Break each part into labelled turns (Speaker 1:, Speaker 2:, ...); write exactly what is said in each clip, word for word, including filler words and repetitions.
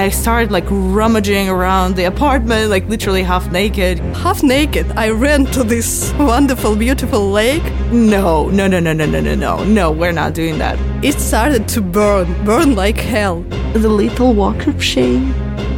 Speaker 1: I started like rummaging around the apartment, like literally half naked.
Speaker 2: Half naked, I ran to this wonderful, beautiful lake.
Speaker 1: No, no, no, no, no, no, no, no, no, we're not doing that.
Speaker 2: It started to burn, burn like hell.
Speaker 1: The little walk of shame.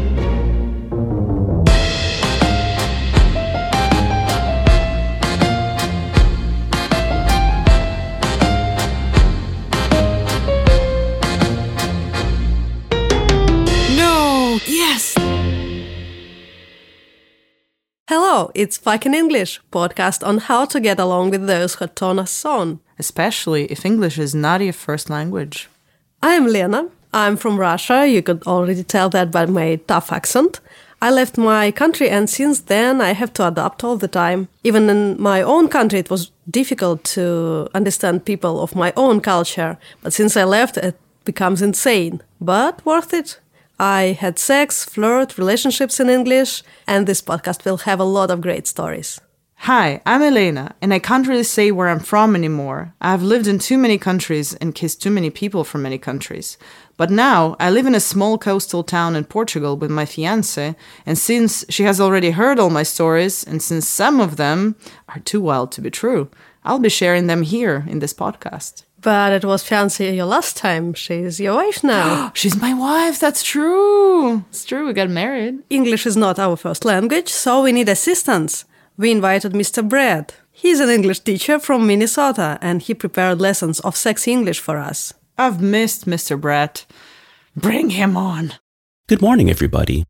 Speaker 2: Hello, it's Fucking English, podcast on how to get along with those who turn us on.
Speaker 1: Especially if English is not your first language.
Speaker 2: I'm Lena. I'm from Russia. You could already tell that by my tough accent. I left my country and since then I have to adapt all the time. Even in my own country it was difficult to understand people of my own culture. But since I left it becomes insane. But worth it. I had sex, flirt, relationships in English, and this podcast will have a lot of great stories.
Speaker 1: Hi, I'm Elena, and I can't really say where I'm from anymore. I've lived in too many countries and kissed too many people from many countries. But now, I live in a small coastal town in Portugal with my fiancé, and since she has already heard all my stories, and since some of them are too wild to be true, I'll be sharing them here in this podcast.
Speaker 2: But it was fiancé your last time. She's your wife now.
Speaker 1: She's my wife, that's true. It's true, we got married.
Speaker 2: English is not our first language, so we need assistance. We invited Mister Brad. He's an English teacher from Minnesota, and he prepared lessons of sexy English for us.
Speaker 1: I've missed Mister Brad. Bring him on.
Speaker 3: Good morning, everybody.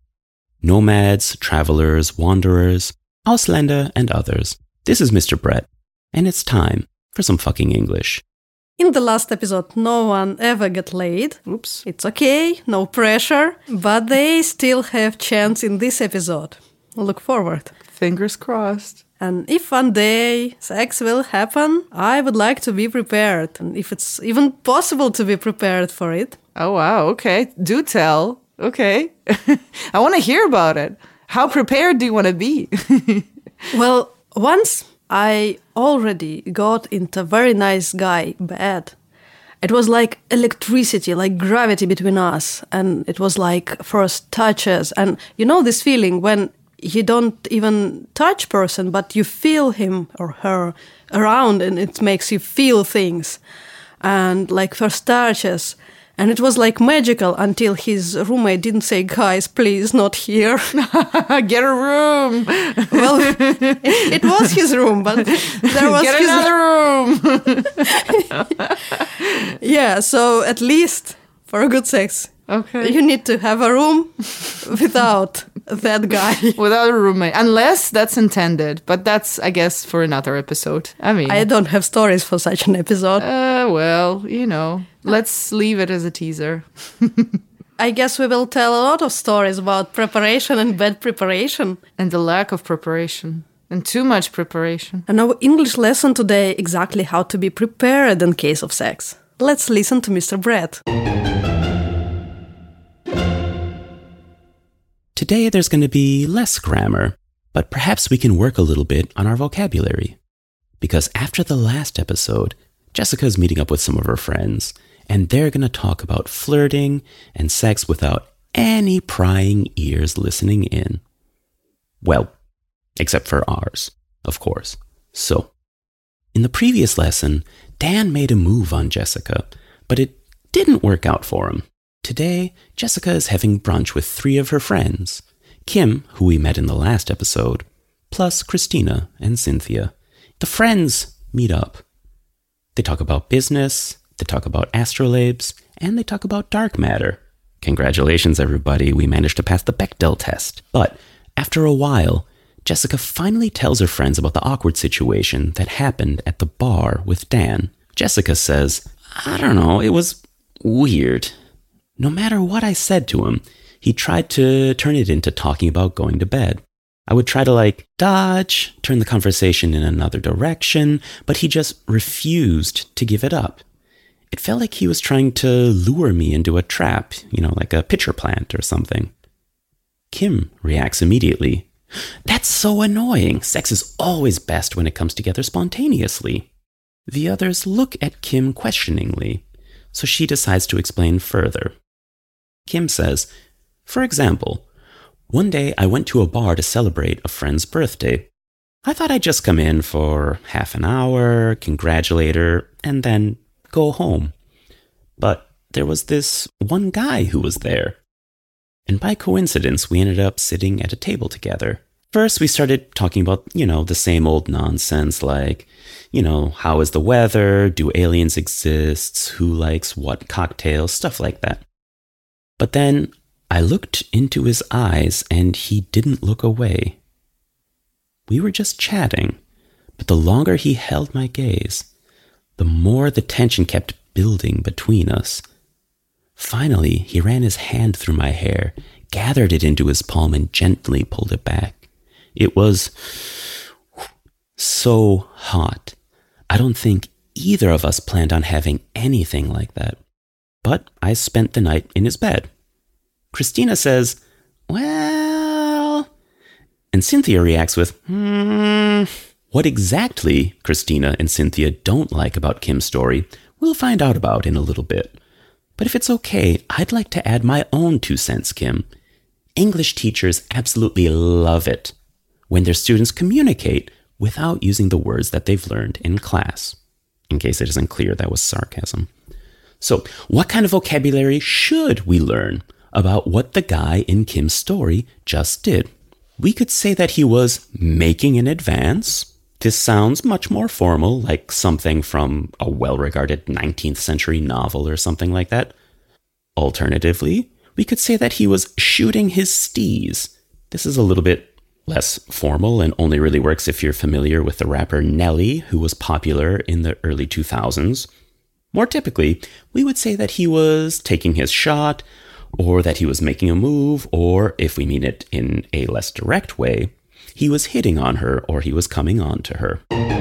Speaker 3: Nomads, travelers, wanderers, Ausländer, and others. This is Mister Brett, and it's time for some fucking English.
Speaker 2: In the last episode, no one ever got laid.
Speaker 1: Oops.
Speaker 2: It's okay, no pressure, but they still have chance in this episode. Look forward.
Speaker 1: Fingers crossed.
Speaker 2: And if one day sex will happen, I would like to be prepared. And if it's even possible to be prepared for it.
Speaker 1: Oh, wow. Okay. Do tell. Okay. I want to hear about it. How prepared do you want to be?
Speaker 2: Well, once I already got into a very nice guy bed. It was like electricity, like gravity between us. And it was like first touches. And you know this feeling when you don't even touch person, but you feel him or her around and it makes you feel things. And like first touches. And it was like magical until his roommate didn't say, guys, please, not here.
Speaker 1: Get a room.
Speaker 2: Well, it, it was his room, but there was
Speaker 1: Get
Speaker 2: his...
Speaker 1: another room.
Speaker 2: Yeah, so at least for a good sex,
Speaker 1: okay,
Speaker 2: you need to have a room without that guy.
Speaker 1: Without a roommate, unless that's intended. But that's, I guess, for another episode. I mean...
Speaker 2: I don't have stories for such an episode.
Speaker 1: Uh, well, you know... Let's leave it as a teaser.
Speaker 2: I guess we will tell a lot of stories about preparation and bad preparation.
Speaker 1: And the lack of preparation. And too much preparation.
Speaker 2: And our English lesson today exactly how to be prepared in case of sex. Let's listen to Mister Brett.
Speaker 3: Today there's going to be less grammar, but perhaps we can work a little bit on our vocabulary. Because after the last episode, Jessica's meeting up with some of her friends, and they're going to talk about flirting and sex without any prying ears listening in. Well, except for ours, of course. So, in the previous lesson, Dan made a move on Jessica, but it didn't work out for him. Today, Jessica is having brunch with three of her friends, Kim, who we met in the last episode, plus Christina and Cynthia. The friends meet up. They talk about business, they talk about astrolabes, and they talk about dark matter. Congratulations, everybody, we managed to pass the Bechdel test. But after a while, Jessica finally tells her friends about the awkward situation that happened at the bar with Dan. Jessica says, I don't know, it was weird. No matter what I said to him, he tried to turn it into talking about going to bed. I would try to like dodge, turn the conversation in another direction, but he just refused to give it up. It felt like he was trying to lure me into a trap, you know, like a pitcher plant or something. Kim reacts immediately. That's so annoying. Sex is always best when it comes together spontaneously. The others look at Kim questioningly, so she decides to explain further. Kim says, For example, one day I went to a bar to celebrate a friend's birthday. I thought I'd just come in for half an hour, congratulate her, and then go home. But there was this one guy who was there. And by coincidence, we ended up sitting at a table together. First, we started talking about, you know, the same old nonsense like, you know, how is the weather? Do aliens exist? Who likes what cocktails? Stuff like that. But then I looked into his eyes and he didn't look away. We were just chatting, but the longer he held my gaze, the more the tension kept building between us. Finally, he ran his hand through my hair, gathered it into his palm, and gently pulled it back. It was so hot. I don't think either of us planned on having anything like that. But I spent the night in his bed. Christina says, well... And Cynthia reacts with, hmm... What exactly Christina and Cynthia don't like about Kim's story, we'll find out about in a little bit. But if it's okay, I'd like to add my own two cents, Kim. English teachers absolutely love it when their students communicate without using the words that they've learned in class. In case it isn't clear, that was sarcasm. So, what kind of vocabulary should we learn about what the guy in Kim's story just did? We could say that he was making an advance. This sounds much more formal, like something from a well-regarded nineteenth century novel or something like that. Alternatively, we could say that he was shooting his steez. This is a little bit less formal and only really works if you're familiar with the rapper Nelly, who was popular in the early two thousands. More typically, we would say that he was taking his shot, or that he was making a move, or if we mean it in a less direct way, he was hitting on her or he was coming on to her.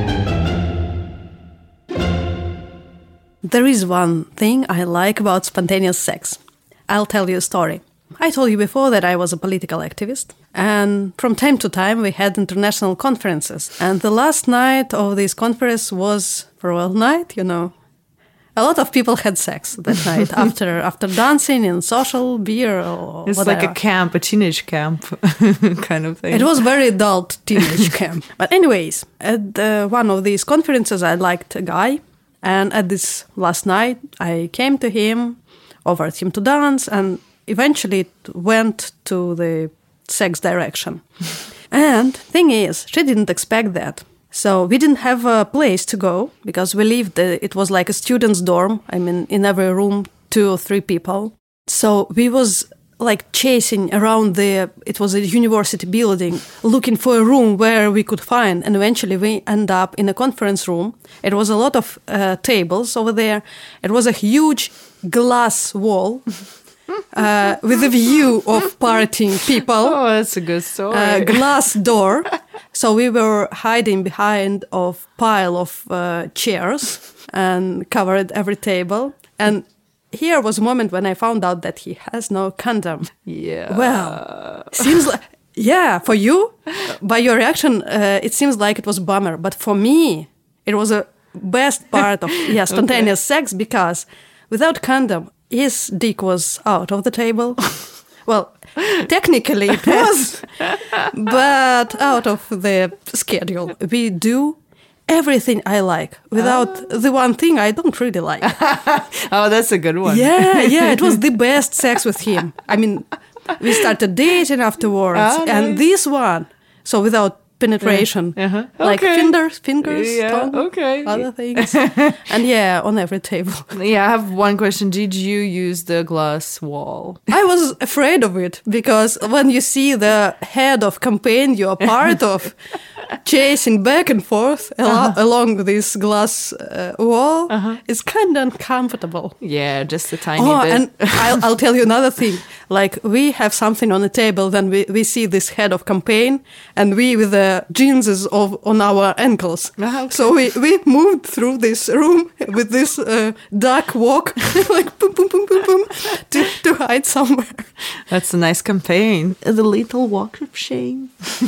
Speaker 2: There is one thing I like about spontaneous sex. I'll tell you a story. I told you before that I was a political activist, and from time to time we had international conferences. And the last night of this conference was farewell night, you know. A lot of people had sex that night after after dancing in social beer or
Speaker 1: It's
Speaker 2: whatever.
Speaker 1: like a camp, a teenage camp kind of thing.
Speaker 2: It was very adult teenage camp. But anyways, at uh, one of these conferences I liked a guy. And at this last night I came to him, offered him to dance, and eventually it went to the sex direction. And thing is, she didn't expect that. So we didn't have a place to go because we lived, uh, it was like a student's dorm. I mean, in every room, two or three people. So we was like chasing around the, it was a university building, looking for a room where we could find. And eventually we end up in a conference room. It was a lot of uh, tables over there. It was a huge glass wall. Uh, with a view of partying people.
Speaker 1: Oh, that's a good story.
Speaker 2: A glass door. So we were hiding behind a pile of uh, chairs and covered every table. And here was a moment when I found out that he has no condom.
Speaker 1: Yeah.
Speaker 2: Well, seems like, yeah, for you, by your reaction, uh, it seems like it was a bummer. But for me, it was a best part of yeah spontaneous okay. sex because without condom, his dick was out of the table. Well, technically it was, but out of the schedule. We do everything I like without oh. the one thing I don't really like.
Speaker 1: Oh, that's a good one.
Speaker 2: Yeah, yeah, it was the best sex with him. I mean, we started dating afterwards,
Speaker 1: oh,
Speaker 2: and
Speaker 1: nice.
Speaker 2: this one, so without penetration,
Speaker 1: yeah. uh-huh.
Speaker 2: like
Speaker 1: okay.
Speaker 2: fingers, fingers,
Speaker 1: yeah,
Speaker 2: tongue,
Speaker 1: okay.
Speaker 2: other things, and yeah, on every table.
Speaker 1: Yeah, I have one question. Did you use the glass wall?
Speaker 2: I was afraid of it because when you see the head of campaign you're part of chasing back and forth al- uh-huh. along this glass uh, wall, uh-huh. it's kind of uncomfortable.
Speaker 1: Yeah, just a tiny
Speaker 2: oh,
Speaker 1: bit.
Speaker 2: And I'll, I'll tell you another thing. Like, we have something on the table, then we, we see this head of campaign, and we with the the jeans of on our ankles.
Speaker 1: Ah, okay.
Speaker 2: So we, we moved through this room with this uh, duck walk, like boom, boom, boom, boom, boom, to, to hide somewhere.
Speaker 1: That's a nice campaign. The little walk of shame.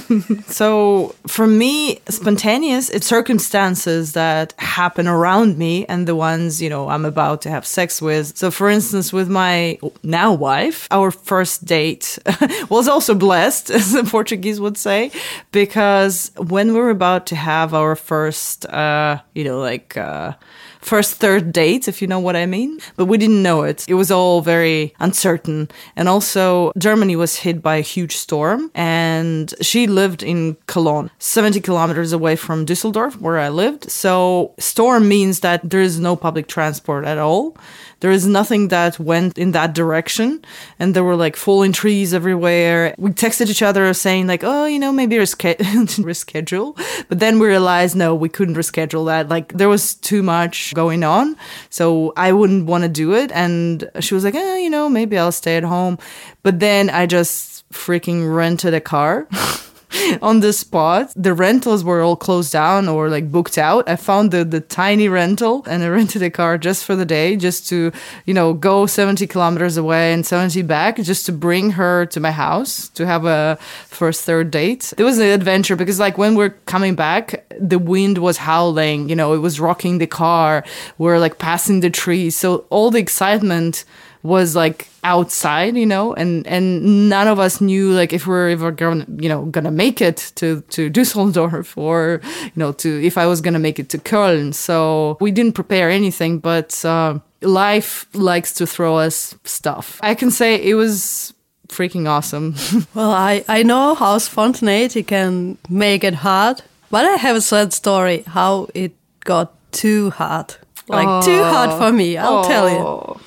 Speaker 1: So for me, spontaneous, it's circumstances that happen around me and the ones, you know, I'm about to have sex with. So for instance, with my now wife, our first date was also blessed, as the Portuguese would say, because when we were about to have our first, uh, you know, like... Uh, First, third date, if you know what I mean. But we didn't know it. It was all very uncertain. And also, Germany was hit by a huge storm. And she lived in Cologne, seventy kilometers away from Düsseldorf, where I lived. So, storm means that there is no public transport at all. There is nothing that went in that direction. And there were like falling trees everywhere. We texted each other saying like, oh, you know, maybe reske- reschedule. But then we realized, no, we couldn't reschedule that. Like there was too much going on. So I wouldn't want to do it. And she was like, eh, you know, maybe I'll stay at home. But then I just freaking rented a car. On the spot. The rentals were all closed down or like booked out. I found the, the tiny rental and I rented a car just for the day, just to, you know, go seventy kilometers away and seventy back, just to bring her to my house to have a first, third date. It was an adventure because like when we're coming back, the wind was howling, you know, it was rocking the car. We're like passing the trees. So all the excitement was like outside, you know, and, and none of us knew like if we're ever gonna, you know, gonna make it to, to Düsseldorf or, you know, to, if I was gonna make it to Köln. So we didn't prepare anything, but uh, life likes to throw us stuff. I can say it was freaking awesome.
Speaker 2: Well, I, I know how spontaneity can make it hard, but I have a sad story how it got too hard. Like oh. too hard for me, I'll oh. tell you.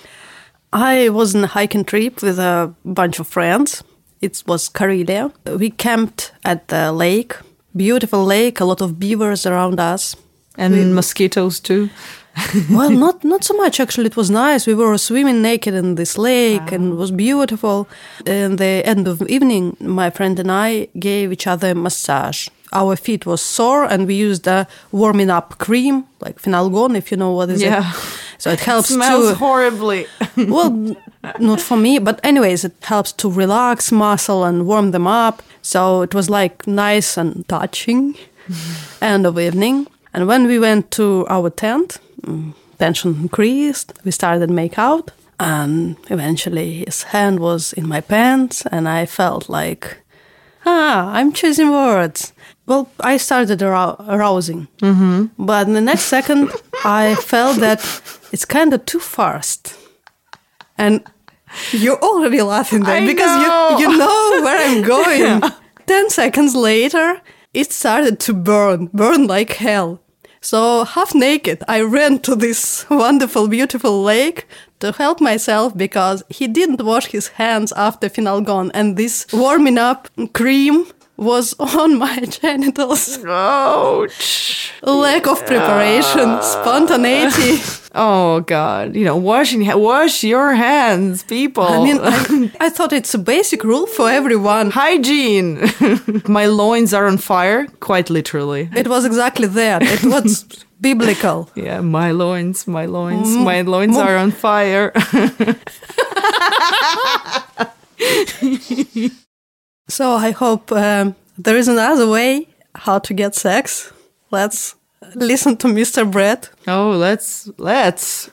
Speaker 2: I was on a hiking trip with a bunch of friends. It was Karelia. We camped at the lake. Beautiful lake, a lot of beavers around us.
Speaker 1: And
Speaker 2: we,
Speaker 1: mosquitoes too.
Speaker 2: Well, not not so much actually. It was nice. We were swimming naked in this lake wow. and it was beautiful. In the end of the evening, my friend and I gave each other a massage. Our feet was sore and we used a warming up cream, like Finalgon, if you know what is
Speaker 1: yeah.
Speaker 2: it. So it helps
Speaker 1: it smells
Speaker 2: to...
Speaker 1: horribly.
Speaker 2: Well, not for me, but anyways, it helps to relax muscle and warm them up. So it was like nice and touching end of evening. And when we went to our tent, tension increased. We started to make out. And eventually his hand was in my pants and I felt like, ah, I'm choosing words. Well, I started arou- arousing.
Speaker 1: Mm-hmm.
Speaker 2: But in the next second, I felt that it's kind of too fast. And you're already laughing there
Speaker 1: I
Speaker 2: because
Speaker 1: know.
Speaker 2: you you know where I'm going.
Speaker 1: Yeah.
Speaker 2: Ten seconds later, it started to burn, burn like hell. So half naked, I ran to this wonderful, beautiful lake to help myself because he didn't wash his hands after Finalgon. And this warming up cream was on my genitals.
Speaker 1: Ouch.
Speaker 2: Lack of preparation, spontaneity.
Speaker 1: Oh, God. You know, washing, wash your hands, people.
Speaker 2: I mean, I, I thought it's a basic rule for everyone.
Speaker 1: Hygiene. My loins are on fire, quite literally.
Speaker 2: It was exactly that. It was biblical.
Speaker 1: Yeah, my loins, my loins,
Speaker 2: Mm.
Speaker 1: my loins
Speaker 2: Mm.
Speaker 1: are on fire.
Speaker 2: So I hope um, there is another way how to get sex. Let's listen to Mister Brett.
Speaker 1: Oh, let's, let's.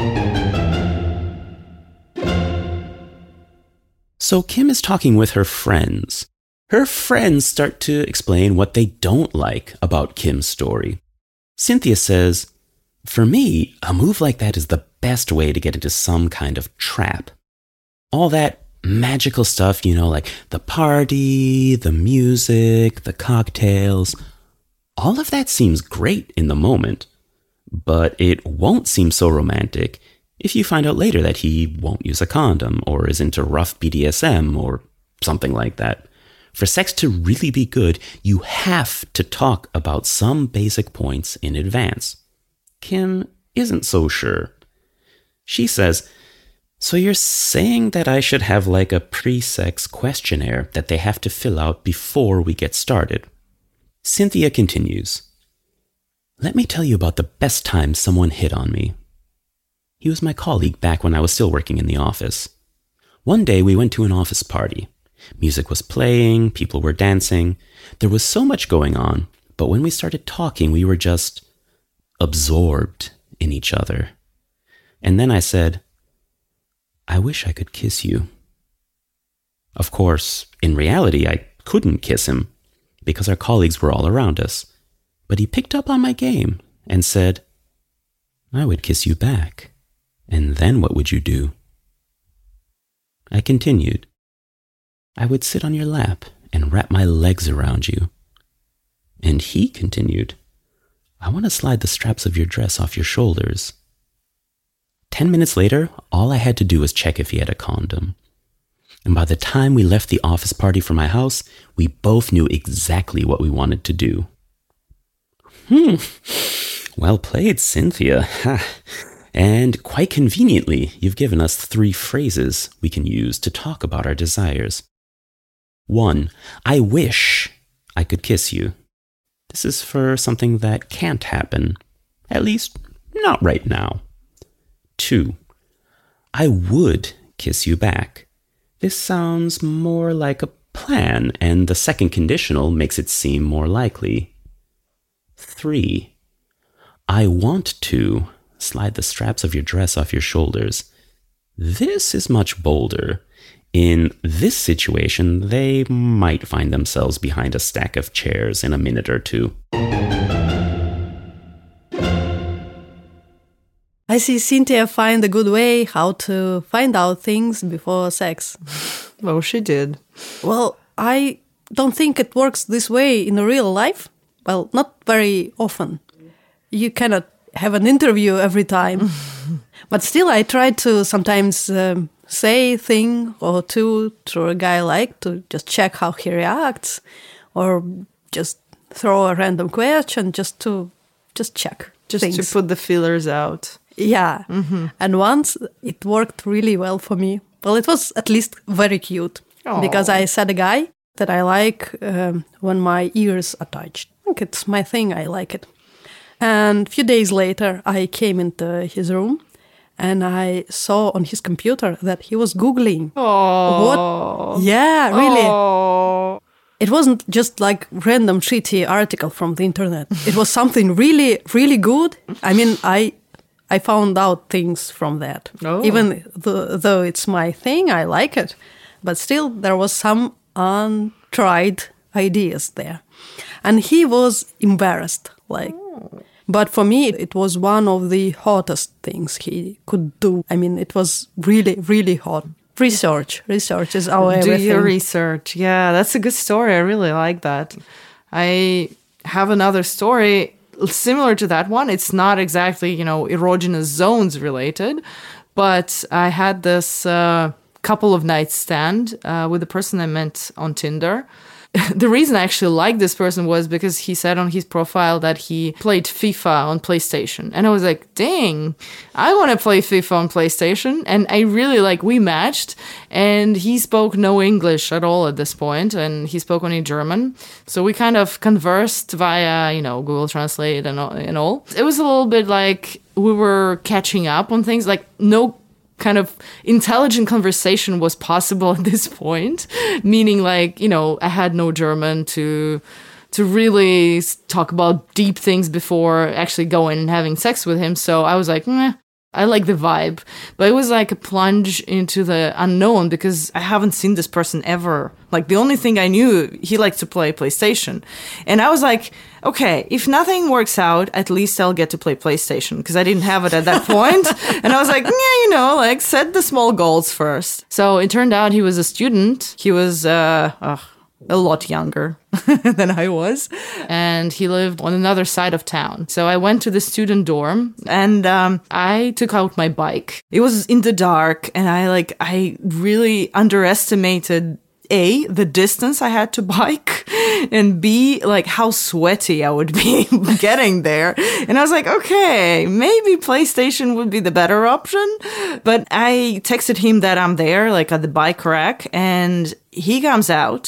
Speaker 3: So Kim is talking with her friends. Her friends start to explain what they don't like about Kim's story. Cynthia says, for me, a move like that is the best way to get into some kind of trap. All that magical stuff, you know, like the party, the music, the cocktails, all of that seems great in the moment, but it won't seem so romantic if you find out later that he won't use a condom or is into rough B D S M or something like that. For sex to really be good, you have to talk about some basic points in advance. Kim isn't so sure. She says, so you're saying that I should have like a pre-sex questionnaire that they have to fill out before we get started? Cynthia continues. Let me tell you about the best time someone hit on me. He was my colleague back when I was still working in the office. One day we went to an office party. Music was playing, people were dancing. There was so much going on, but when we started talking, we were just absorbed in each other. And then I said, I wish I could kiss you. Of course, in reality, I couldn't kiss him because our colleagues were all around us. But he picked up on my game and said, I would kiss you back. And then what would you do? I continued. I would sit on your lap and wrap my legs around you. And he continued, I want to slide the straps of your dress off your shoulders. Ten minutes later, all I had to do was check if he had a condom. And by the time we left the office party from my house, we both knew exactly what we wanted to do. Hmm. Well played, Cynthia. And quite conveniently, you've given us three phrases we can use to talk about our desires. One, I wish I could kiss you. This is for something that can't happen, at least not right now. Two, I would kiss you back. This sounds more like a plan, and the second conditional makes it seem more likely. Three, I want to slide the straps of your dress off your shoulders. This is much bolder. In this situation, they might find themselves behind a stack of chairs in a minute or two.
Speaker 2: I see Cynthia find a good way how to find out things before sex.
Speaker 1: Well, she did.
Speaker 2: Well, I don't think it works this way in real life. Well, not very often. You cannot have an interview every time. But still, I try to sometimes um, say a thing or two to a guy I like to just check how he reacts, or just throw a random question just to just check
Speaker 1: Just
Speaker 2: things.
Speaker 1: to put the feelers out.
Speaker 2: Yeah. Mm-hmm. And once it worked really well for me. Well, it was at least very cute.
Speaker 1: Aww.
Speaker 2: Because I said a guy that I like um, when my ears are touched. I think it's my thing. I like it. And a few days later, I came into his room and I saw on his computer that he was Googling.
Speaker 1: Oh.
Speaker 2: What? Yeah, really.
Speaker 1: Aww.
Speaker 2: It wasn't just like random shitty article from the internet. It was something really, really good. I mean, I I found out things from that.
Speaker 1: Oh.
Speaker 2: Even th- though it's my thing, I like it. But still, there was some untried ideas there. And he was embarrassed. Like, oh. But for me, it was one of the hottest things he could do. I mean, it was really, really hot. Research. Research is our
Speaker 1: Do
Speaker 2: everything.
Speaker 1: your research. Yeah, that's a good story. I really like that. I have another story similar to that one. It's not exactly, you know, erogenous zones related, but I had this uh, couple of nights stand uh, with a person I met on Tinder. The reason I actually liked this person was because he said on his profile that he played FIFA on PlayStation. And I was like, dang, I want to play FIFA on PlayStation. And I really like, we matched. And he spoke no English at all at this point, and he spoke only German. So we kind of conversed via, you know, Google Translate and all, and all. It was a little bit like we were catching up on things, like no kind of intelligent conversation was possible at this point, meaning like, you know, I had no German to to really talk about deep things before actually going and having sex with him. So I was like, meh, I like the vibe. But it was like a plunge into the unknown because I haven't seen this person ever. Like the only thing I knew, he liked to play PlayStation. And I was like, okay, if nothing works out, at least I'll get to play PlayStation because I didn't have it at that point. And I was like, yeah, you know, like set the small goals first. So it turned out he was a student. He was uh, uh, a lot younger than I was. And he lived on another side of town. So I went to the student dorm and um, I took out my bike. It was in the dark and I like, I really underestimated A, the distance I had to bike, and B, like how sweaty I would be getting there. And I was like, okay, maybe PlayStation would be the better option. But I texted him that I'm there, like at the bike rack, and he comes out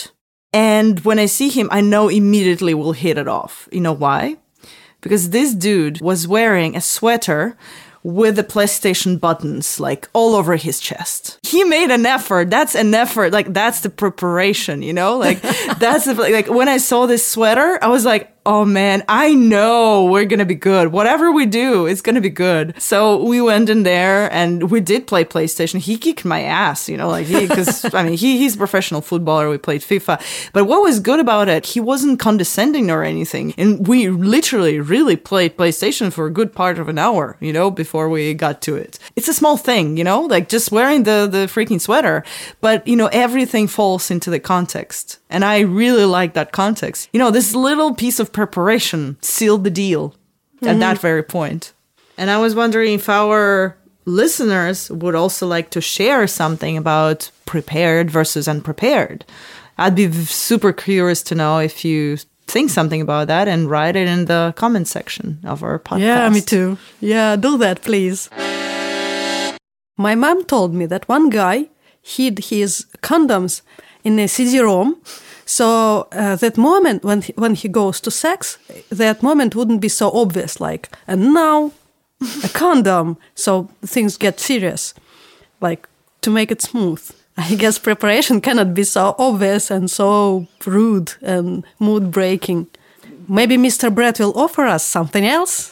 Speaker 1: And when I see him, I know immediately we'll hit it off. You know why? Because this dude was wearing a sweater with the PlayStation buttons, like, all over his chest. He made an effort. That's an effort. Like, that's the preparation, you know? Like, that's the, like, when I saw this sweater, I was like, oh man, I know we're gonna be good. Whatever we do, it's gonna be good. So we went in there and we did play PlayStation. He kicked my ass, you know, like he, because I mean, he he's a professional footballer. We played FIFA. But what was good about it, he wasn't condescending or anything. And we literally really played PlayStation for a good part of an hour, you know, before we got to it. It's a small thing, you know, like just wearing the, the freaking sweater. But, you know, everything falls into the context. And I really like that context. You know, this little piece of preparation sealed the deal mm-hmm. at that very point. And I was wondering if our listeners would also like to share something about prepared versus unprepared. I'd be super curious to know if you think something about that and write it in the comment section of our podcast.
Speaker 2: Yeah, me too. Yeah, do that, please. My mom told me that one guy hid his condoms in a C D-ROM, so uh, that moment when he, when he goes to sex, that moment wouldn't be so obvious, like, and now a condom, so things get serious, like, to make it smooth. I guess preparation cannot be so obvious and so rude and mood-breaking. Maybe Mister Brett will offer us something else?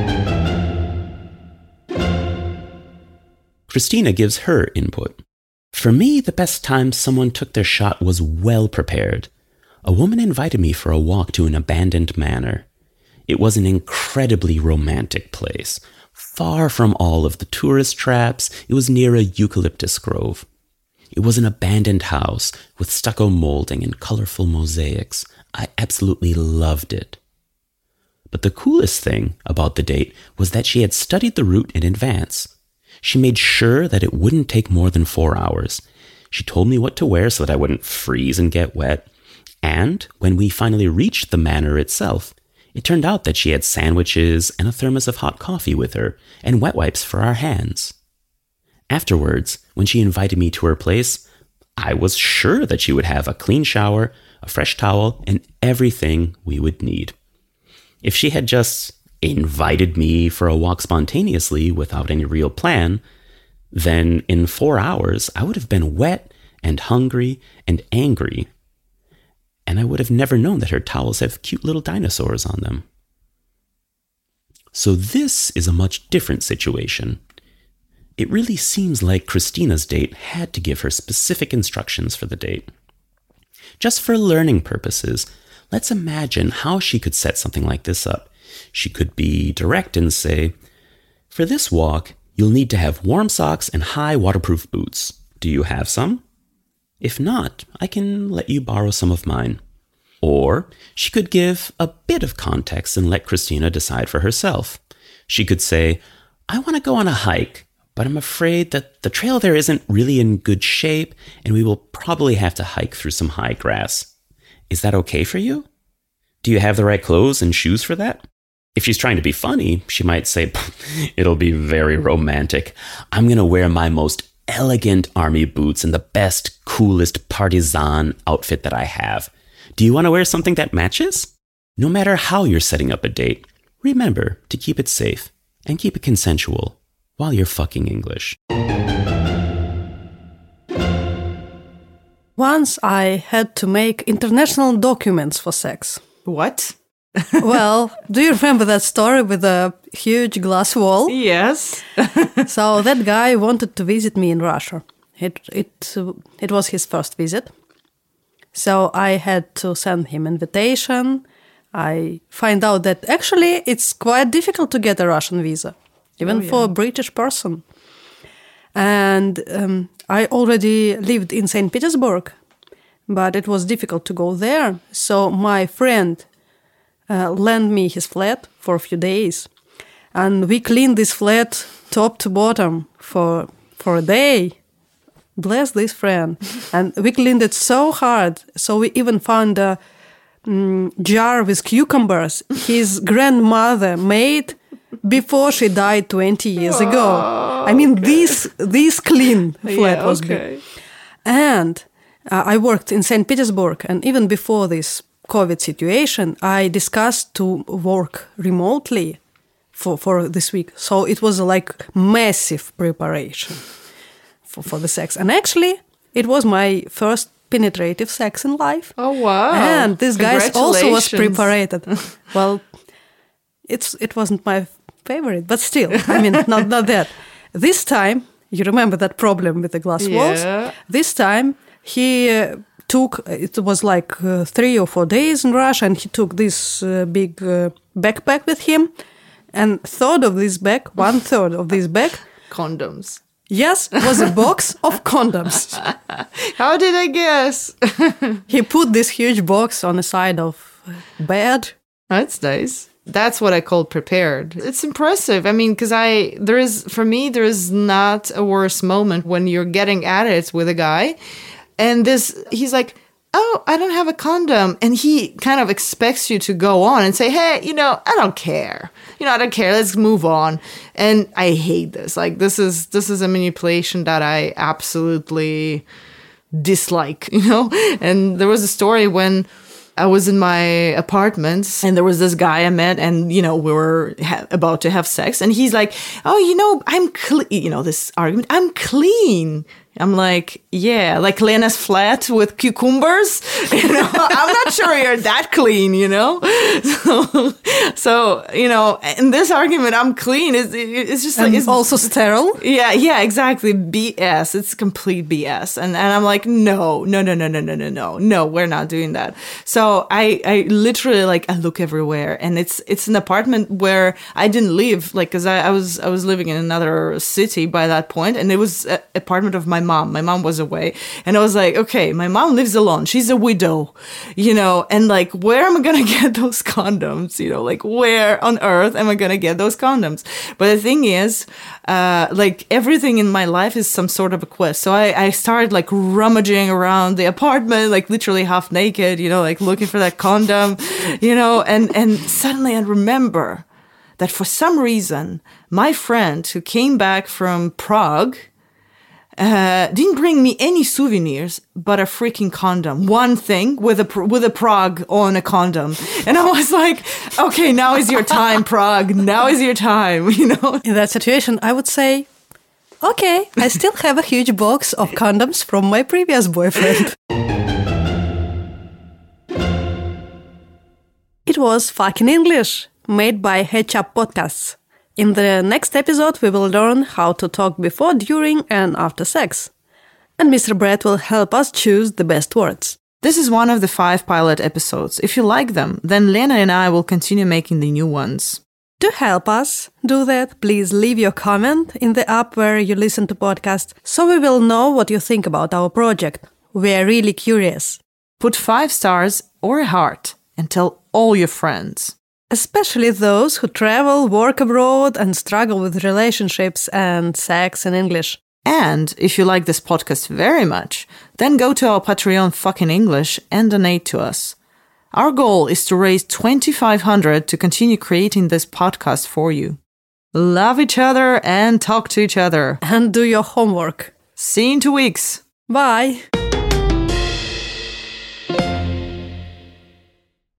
Speaker 3: Christina gives her input. For me, the best time someone took their shot was well prepared. A woman invited me for a walk to an abandoned manor. It was an incredibly romantic place. Far from all of the tourist traps, it was near a eucalyptus grove. It was an abandoned house with stucco molding and colorful mosaics. I absolutely loved it. But the coolest thing about the date was that she had studied the route in advance. She made sure that it wouldn't take more than four hours. She told me what to wear so that I wouldn't freeze and get wet. And when we finally reached the manor itself, it turned out that she had sandwiches and a thermos of hot coffee with her and wet wipes for our hands. Afterwards, when she invited me to her place, I was sure that she would have a clean shower, a fresh towel, and everything we would need. If she had just invited me for a walk spontaneously without any real plan, then in four hours I would have been wet and hungry and angry, and I would have never known that her towels have cute little dinosaurs on them. So this is a much different situation. It really seems like Christina's date had to give her specific instructions for the date. Just for learning purposes, let's imagine how she could set something like this up. She could be direct and say, for this walk, you'll need to have warm socks and high waterproof boots. Do you have some? If not, I can let you borrow some of mine. Or she could give a bit of context and let Christina decide for herself. She could say, I want to go on a hike, but I'm afraid that the trail there isn't really in good shape, and we will probably have to hike through some high grass. Is that okay for you? Do you have the right clothes and shoes for that? If she's trying to be funny, she might say, it'll be very romantic. I'm going to wear my most elegant army boots and the best, coolest partisan outfit that I have. Do you want to wear something that matches? No matter how you're setting up a date, remember to keep it safe and keep it consensual while you're fucking English.
Speaker 2: Once I had to make international documents for sex.
Speaker 1: What?
Speaker 2: Well, do you remember that story with a huge glass wall?
Speaker 1: Yes.
Speaker 2: So that guy wanted to visit me in Russia. It it it was his first visit. So I had to send him invitation. I find out that actually it's quite difficult to get a Russian visa, even oh, yeah. for a British person. And um, I already lived in Saint Petersburg, but it was difficult to go there. So my friend Uh, lent me his flat for a few days, and we cleaned this flat top to bottom for for a day. Bless this friend. And we cleaned it so hard, so we even found a um, jar with cucumbers his grandmother made before she died twenty years ago.
Speaker 1: Oh,
Speaker 2: I mean,
Speaker 1: okay.
Speaker 2: this this clean flat
Speaker 1: yeah,
Speaker 2: was
Speaker 1: okay.
Speaker 2: big. And uh, I worked in Saint Petersburg, and even before this COVID situation, I discussed to work remotely for, for this week. So it was like massive preparation for, for the sex. And actually, it was my first penetrative sex in life.
Speaker 1: Oh, wow.
Speaker 2: And this guy also was prepared. Well, it's it wasn't my favorite, but still, I mean, not, not that. This time, you remember that problem with the glass
Speaker 1: Yeah.
Speaker 2: walls? This time, he uh, took, it was like uh, three or four days in Russia, and he took this uh, big uh, backpack with him, and third of this bag, one third of this bag,
Speaker 1: Condoms.
Speaker 2: yes, was a box of condoms.
Speaker 1: How did I guess?
Speaker 2: He put this huge box on the side of bed.
Speaker 1: That's nice. That's what I call prepared. It's impressive. I mean, because I, there is, for me, there is not a worse moment when you're getting at it with a guy and this, he's like, oh, I don't have a condom. And he kind of expects you to go on and say, hey, you know, I don't care. You know, I don't care. Let's move on. And I hate this. Like, this is, this is a manipulation that I absolutely dislike, you know? And there was a story when I was in my apartment and there was this guy I met and, you know, we were ha- about to have sex and he's like, oh, you know, I'm clean, you know, this argument, I'm clean. I'm like, yeah, like Lena's flat with cucumbers, you know, I'm not sure you're that clean, you know? So, so you know, in this argument, I'm clean. It's, it's just like,
Speaker 2: And
Speaker 1: it's
Speaker 2: also sterile.
Speaker 1: yeah, yeah, exactly. B S. It's complete B S. And and I'm like, no, no, no, no, no, no, no, no, no, we're not doing that. So I, I literally like, I look everywhere and it's, it's an apartment where I didn't live, like, cause I, I was, I was living in another city by that point and it was an apartment of my mom. My mom was away and I was like, okay, my mom lives alone. She's a widow, you know, and like, where am I going to get those condoms? You know, like where on earth am I going to get those condoms? But the thing is, uh, like everything in my life is some sort of a quest. So I, I started like rummaging around the apartment, like literally half naked, you know, like looking for that condom, you know, and, and suddenly I remember that for some reason, my friend who came back from Prague, Uh, didn't bring me any souvenirs, but a freaking condom. One thing with a with a Prague on a condom, and I was like, "Okay, now is your time, Prague. Now is your time." You know.
Speaker 2: In that situation, I would say, okay, I still have a huge box of condoms from my previous boyfriend. It was Fucking English, made by Head Up Podcasts. In the next episode, we will learn how to talk before, during, and after sex. And Mister Brett will help us choose the best words.
Speaker 1: This is one of the five pilot episodes. If you like them, then Lena and I will continue making the new ones.
Speaker 2: To help us do that, please leave your comment in the app where you listen to podcasts, so we will know what you think about our project. We are really curious.
Speaker 1: Put five stars or a heart and tell all your friends.
Speaker 2: Especially those who travel, work abroad, and struggle with relationships and sex in English.
Speaker 1: And if you like this podcast very much, then go to our Patreon Fucking English and donate to us. Our goal is to raise twenty-five hundred dollars to continue creating this podcast for you. Love each other and talk to each other.
Speaker 2: And do your homework.
Speaker 1: See you in two weeks.
Speaker 2: Bye!